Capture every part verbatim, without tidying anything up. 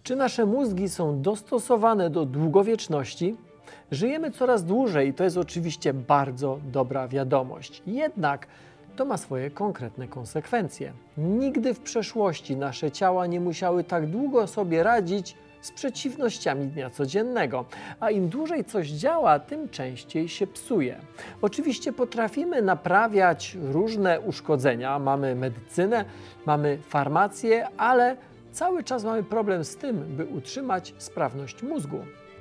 Czy nasze mózgi są dostosowane do długowieczności? Żyjemy coraz dłużej i to jest oczywiście bardzo dobra wiadomość. Jednak to ma swoje konkretne konsekwencje. Nigdy w przeszłości nasze ciała nie musiały tak długo sobie radzić z przeciwnościami dnia codziennego, a im dłużej coś działa, tym częściej się psuje. Oczywiście potrafimy naprawiać różne uszkodzenia, mamy medycynę, mamy farmację, ale cały czas mamy problem z tym, by utrzymać sprawność mózgu.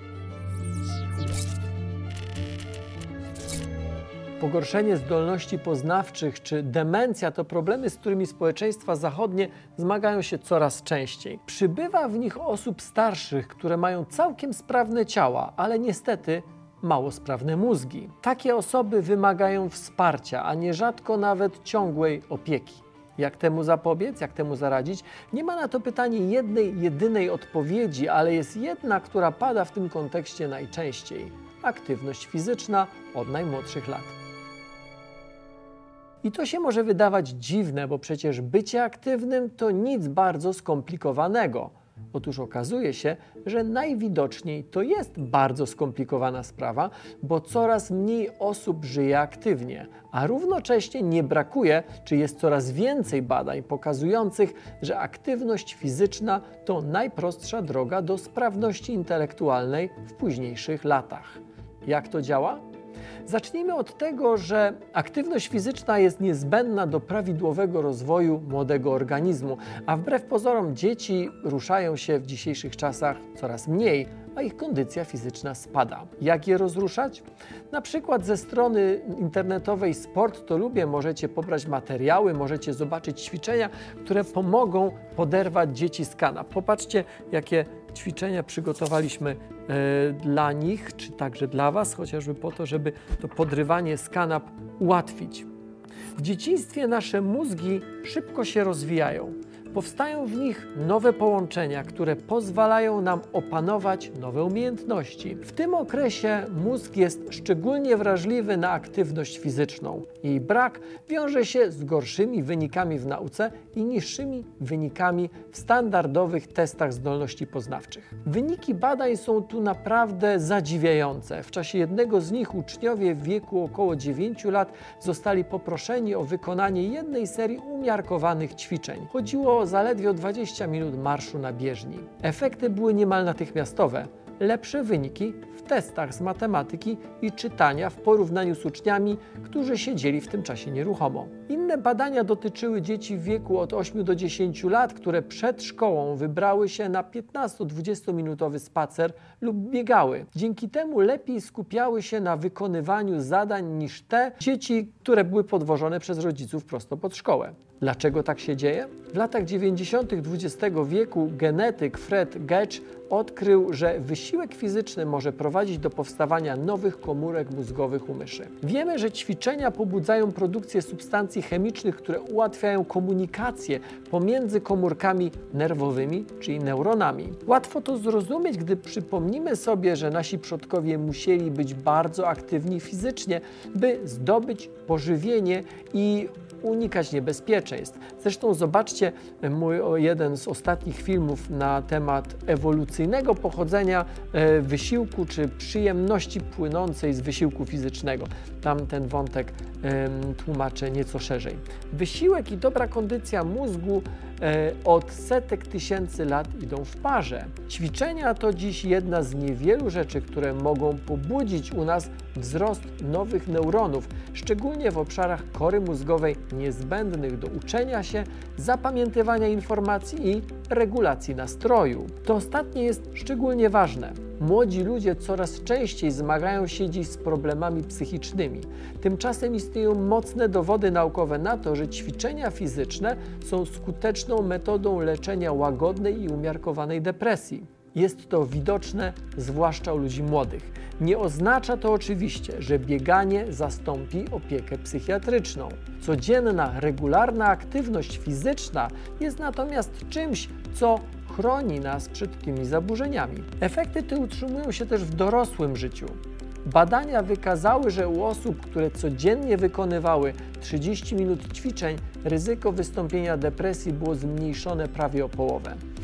Pogorszenie zdolności poznawczych czy demencja to problemy, z którymi społeczeństwa zachodnie zmagają się coraz częściej. Przybywa w nich osób starszych, które mają całkiem sprawne ciała, ale niestety mało sprawne mózgi. Takie osoby wymagają wsparcia, a nierzadko nawet ciągłej opieki. Jak temu zapobiec, jak temu zaradzić? Nie ma na to pytanie jednej, jedynej odpowiedzi, ale jest jedna, która pada w tym kontekście najczęściej. Aktywność fizyczna od najmłodszych lat. I to się może wydawać dziwne, bo przecież bycie aktywnym to nic bardzo skomplikowanego. Otóż okazuje się, że najwidoczniej to jest bardzo skomplikowana sprawa, bo coraz mniej osób żyje aktywnie, a równocześnie nie brakuje, czy jest coraz więcej badań pokazujących, że aktywność fizyczna to najprostsza droga do sprawności intelektualnej w późniejszych latach. Jak to działa? Zacznijmy od tego, że aktywność fizyczna jest niezbędna do prawidłowego rozwoju młodego organizmu, a wbrew pozorom dzieci ruszają się w dzisiejszych czasach coraz mniej, a ich kondycja fizyczna spada. Jak je rozruszać? Na przykład ze strony internetowej Sport to Lubię możecie pobrać materiały, możecie zobaczyć ćwiczenia, które pomogą poderwać dzieci z kanap. Popatrzcie, jakie ćwiczenia przygotowaliśmy e, dla nich, czy także dla Was, chociażby po to, żeby to podrywanie z kanap ułatwić. W dzieciństwie nasze mózgi szybko się rozwijają. Powstają w nich nowe połączenia, które pozwalają nam opanować nowe umiejętności. W tym okresie mózg jest szczególnie wrażliwy na aktywność fizyczną. Jej brak wiąże się z gorszymi wynikami w nauce i niższymi wynikami w standardowych testach zdolności poznawczych. Wyniki badań są tu naprawdę zadziwiające. W czasie jednego z nich uczniowie w wieku około dziewięciu lat zostali poproszeni o wykonanie jednej serii umiarkowanych ćwiczeń. Chodziło o zaledwie o dwadzieścia minut marszu na bieżni. Efekty były niemal natychmiastowe. Lepsze wyniki w testach z matematyki i czytania w porównaniu z uczniami, którzy siedzieli w tym czasie nieruchomo. Inne badania dotyczyły dzieci w wieku od ośmiu do dziesięciu lat, które przed szkołą wybrały się na piętnasto-dwudziestominutowy spacer lub biegały. Dzięki temu lepiej skupiały się na wykonywaniu zadań niż te dzieci, które były podwożone przez rodziców prosto pod szkołę. Dlaczego tak się dzieje? W latach dziewięćdziesiątych dwudziestego wieku genetyk Fred Gage odkrył, że wysiłek fizyczny może prowadzić do powstawania nowych komórek mózgowych u myszy. Wiemy, że ćwiczenia pobudzają produkcję substancji chemicznych, które ułatwiają komunikację pomiędzy komórkami nerwowymi, czyli neuronami. Łatwo to zrozumieć, gdy przypomnimy sobie, że nasi przodkowie musieli być bardzo aktywni fizycznie, by zdobyć pożywienie i unikać niebezpieczeństw. Zresztą zobaczcie mój jeden z ostatnich filmów na temat ewolucyjnego pochodzenia wysiłku czy przyjemności płynącej z wysiłku fizycznego. Tam ten wątek tłumaczę nieco szerzej. Wysiłek i dobra kondycja mózgu od setek tysięcy lat idą w parze. Ćwiczenia to dziś jedna z niewielu rzeczy, które mogą pobudzić u nas wzrost nowych neuronów, szczególnie w obszarach kory mózgowej niezbędnych do uczenia się, zapamiętywania informacji i regulacji nastroju. To ostatnie jest szczególnie ważne. Młodzi ludzie coraz częściej zmagają się dziś z problemami psychicznymi. Tymczasem istnieją mocne dowody naukowe na to, że ćwiczenia fizyczne są skuteczną metodą leczenia łagodnej i umiarkowanej depresji. Jest to widoczne zwłaszcza u ludzi młodych. Nie oznacza to oczywiście, że bieganie zastąpi opiekę psychiatryczną. Codzienna, regularna aktywność fizyczna jest natomiast czymś, co chroni nas przed tymi zaburzeniami. Efekty te utrzymują się też w dorosłym życiu. Badania wykazały, że u osób, które codziennie wykonywały trzydzieści minut ćwiczeń, ryzyko wystąpienia depresji było zmniejszone prawie o połowę.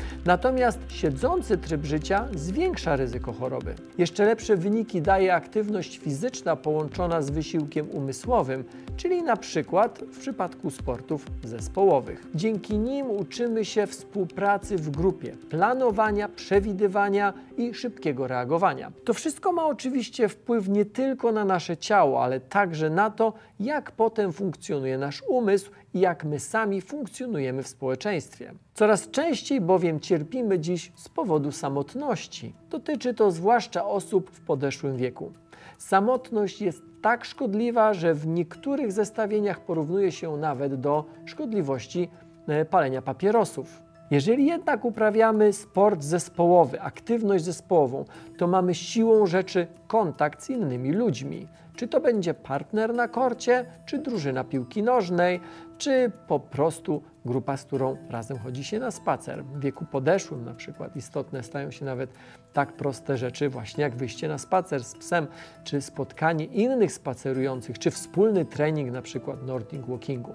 Natomiast siedzący tryb życia zwiększa ryzyko choroby. Jeszcze lepsze wyniki daje aktywność fizyczna połączona z wysiłkiem umysłowym, czyli na przykład w przypadku sportów zespołowych. Dzięki nim uczymy się współpracy w grupie, planowania, przewidywania i szybkiego reagowania. To wszystko ma oczywiście wpływ nie tylko na nasze ciało, ale także na to, jak potem funkcjonuje nasz umysł i jak my sami funkcjonujemy w społeczeństwie. Coraz częściej bowiem cierpimy dziś z powodu samotności. Dotyczy to zwłaszcza osób w podeszłym wieku. Samotność jest tak szkodliwa, że w niektórych zestawieniach porównuje się nawet do szkodliwości palenia papierosów. Jeżeli jednak uprawiamy sport zespołowy, aktywność zespołową, to mamy siłą rzeczy kontakt z innymi ludźmi. Czy to będzie partner na korcie, czy drużyna piłki nożnej, czy po prostu grupa, z którą razem chodzi się na spacer. W wieku podeszłym na przykład istotne stają się nawet tak proste rzeczy właśnie jak wyjście na spacer z psem, czy spotkanie innych spacerujących, czy wspólny trening na przykład Nordic Walkingu.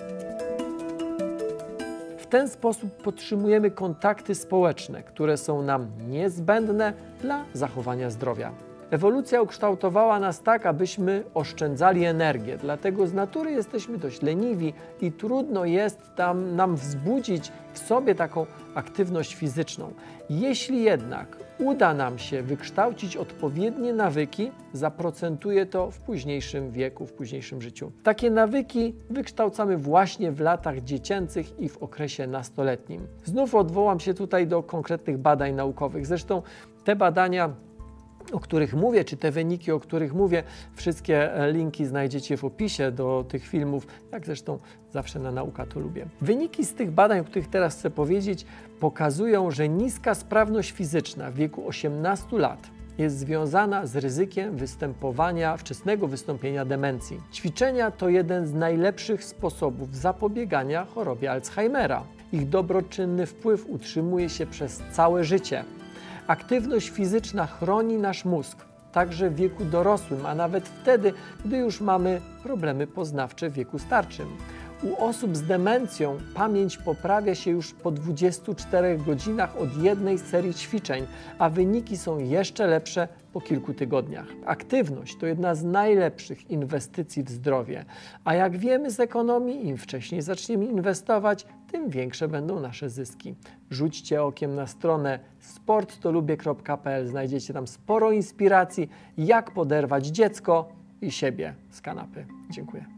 W ten sposób podtrzymujemy kontakty społeczne, które są nam niezbędne dla zachowania zdrowia. Ewolucja ukształtowała nas tak, abyśmy oszczędzali energię, dlatego z natury jesteśmy dość leniwi i trudno jest tam nam wzbudzić w sobie taką aktywność fizyczną. Jeśli jednak uda nam się wykształcić odpowiednie nawyki, zaprocentuje to w późniejszym wieku, w późniejszym życiu. Takie nawyki wykształcamy właśnie w latach dziecięcych i w okresie nastoletnim. Znów odwołam się tutaj do konkretnych badań naukowych. Zresztą te badania, o których mówię, czy te wyniki, o których mówię, wszystkie linki znajdziecie w opisie do tych filmów, jak zresztą zawsze na Nauka to lubię. Wyniki z tych badań, o których teraz chcę powiedzieć, pokazują, że niska sprawność fizyczna w wieku osiemnastu lat jest związana z ryzykiem występowania, wczesnego wystąpienia demencji. Ćwiczenia to jeden z najlepszych sposobów zapobiegania chorobie Alzheimera. Ich dobroczynny wpływ utrzymuje się przez całe życie. Aktywność fizyczna chroni nasz mózg, także w wieku dorosłym, a nawet wtedy, gdy już mamy problemy poznawcze w wieku starczym. U osób z demencją pamięć poprawia się już po dwudziestu czterech godzinach od jednej serii ćwiczeń, a wyniki są jeszcze lepsze po kilku tygodniach. Aktywność to jedna z najlepszych inwestycji w zdrowie, a jak wiemy z ekonomii, im wcześniej zaczniemy inwestować, tym większe będą nasze zyski. Rzućcie okiem na stronę sport to lubię kropka p l, znajdziecie tam sporo inspiracji, jak poderwać dziecko i siebie z kanapy. Dziękuję.